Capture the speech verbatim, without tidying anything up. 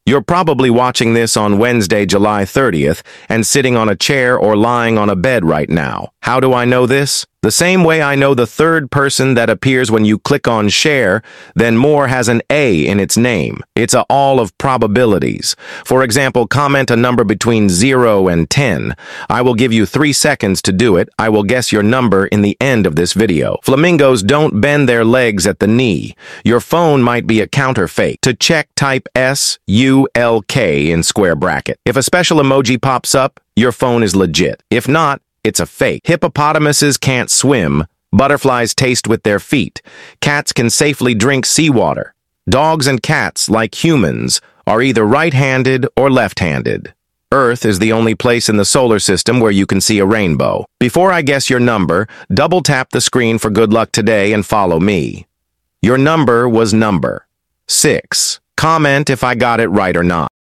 You're probably watching this on Wednesday, July thirtieth, and sitting on a chair or lying on a bed right now. How do I know this? The same way I know the third person that appears when you click on share, then more has an A in its name. It's a all of probabilities. For example, comment a number between zero and ten. I will give you three seconds to do it. I will guess your number in the end of this video. Flamingos don't bend their legs at the knee. Your phone might be a counterfeit. To check, type S U L K in square bracket. If a special emoji pops up, your phone is legit. If not, it's a fake. Hippopotamuses can't swim. Butterflies taste with their feet. Cats can safely drink seawater. Dogs and cats, like humans, are either right-handed or left-handed. Earth is the only place in the solar system where you can see a rainbow. Before I guess your number, double-tap the screen for good luck today and follow me. Your number was number six. Comment if I got it right or not.